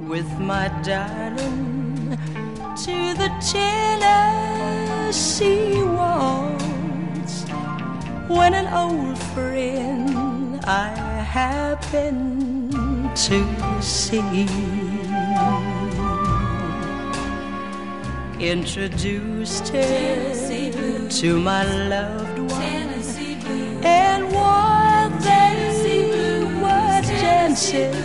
with my darling to the Tennessee waltz, when an old friend I happened to see introduced her to my loved one, and while they were dancing